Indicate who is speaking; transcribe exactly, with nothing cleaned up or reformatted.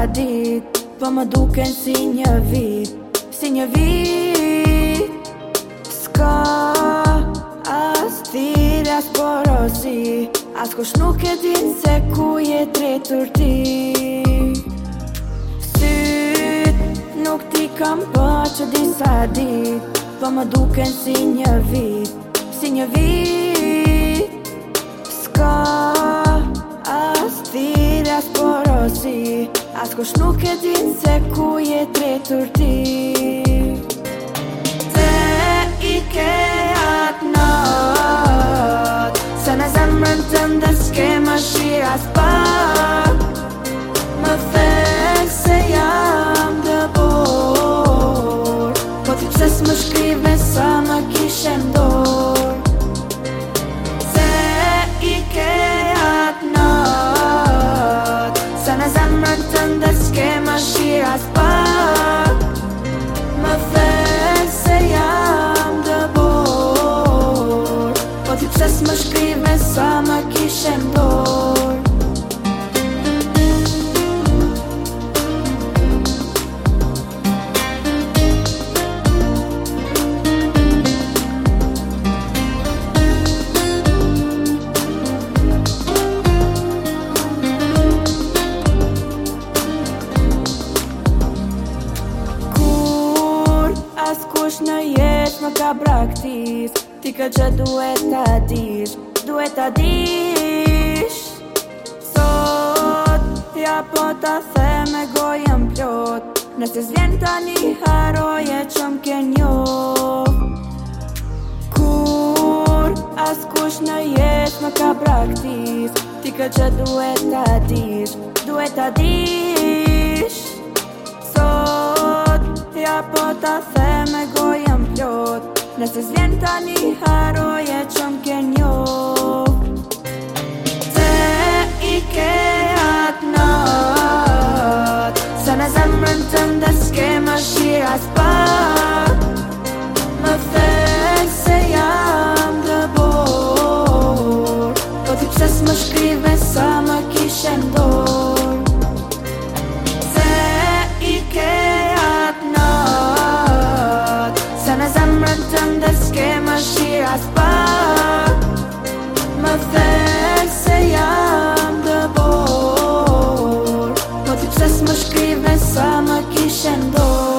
Speaker 1: dit, po më duken si një vit, si një vit. S'ka as thirrje as porosi, as kush nuk e din se ku je tretur ti. Syt nuk ti kam pa që disa dit, po më duken si një vit, si një vit. S'ka as thirrje as porosi, as kush nuk e din se ku je tretur ti. Te i ke atë not, se në zemrën tënde s'ke më shira s'pak. Më the se jam dëbor, po ti pse s'më shkrive sa më kishe m'dor. Se i ke atë not, se në zemrën tënde s'ke më shira s'pak. Më the se jam dëbor, po ti pse s'më shkrive sa më kishe m'dor. Askush në jetë më ka braktis, ti këtë që duhet ta dish, duhet ta dish. Sot, ja po ta the me gojën plot, nëse s'vjen tani haroje që m'ke njoh. Kur askush në jetë më ka braktis, ti këtë që duhet ta dish, duhet ta dish. Sot, ja po ta the me gojën plot, nëse s'vjen tani haroje që m'ke njoh. Te i ke atë not, se në zemrën tënde s'ke më shira s'pak. Më the se jam dëbor, po ti pse s'më shkrive sa më kishe m'dor. Se i ke atë not, se në zemrën tënde s'ke më shira s'pak. Më the se jam dëbor, po ti pse s'më shkrive sa më kishe m'dor.